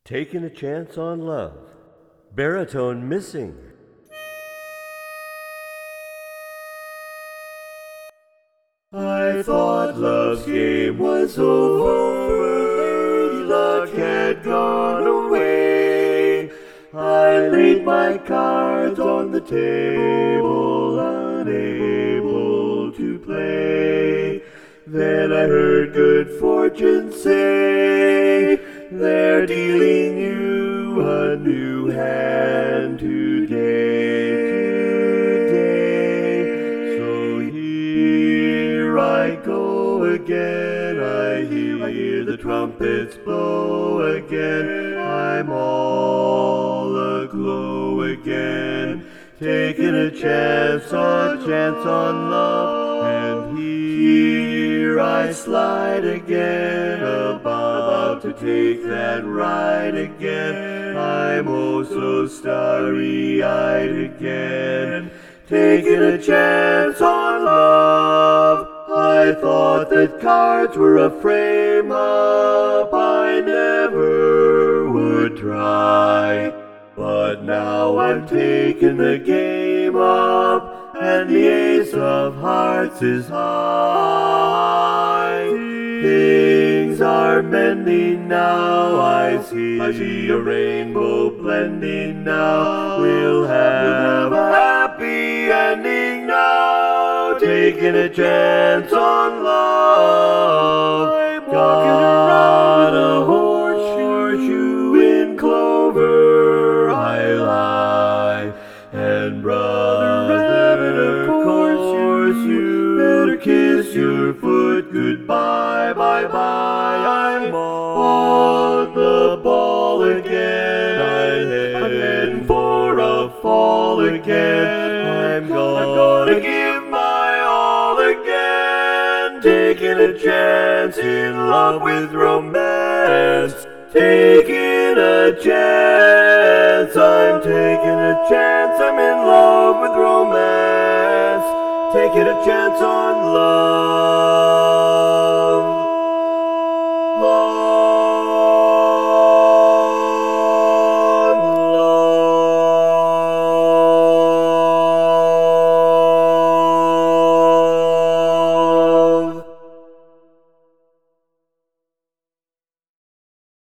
Taking a chance on love. Baritone missing. I thought love's game was over, Lady Luck had gone away. I laid my cards on the table, unable to play. Then I heard good fortune say, they're dealing you a new hand today. So here I go again, I hear the trumpets blow again. I'm all aglow again, taking a chance on love. And here I slide again, about to take that ride again. I'm oh so starry-eyed again, taking a chance on love. I thought that cards were a frame-up I never would try. But now I'm taking the game up, and the ace of hearts is high. Things are mending now, I see a rainbow blending now. We'll have a happy ending now, taking a chance on love. I'm walking around a horseshoe in clover I lie. And brother rabbit, of course you better kiss your foot goodbye, bye-bye. I'm on the ball again, I'm heading for a fall again. I'm gonna give my all again, taking a chance in love with romance. Taking a chance, I'm taking a chance, I'm in love with romance. Taking a chance on love.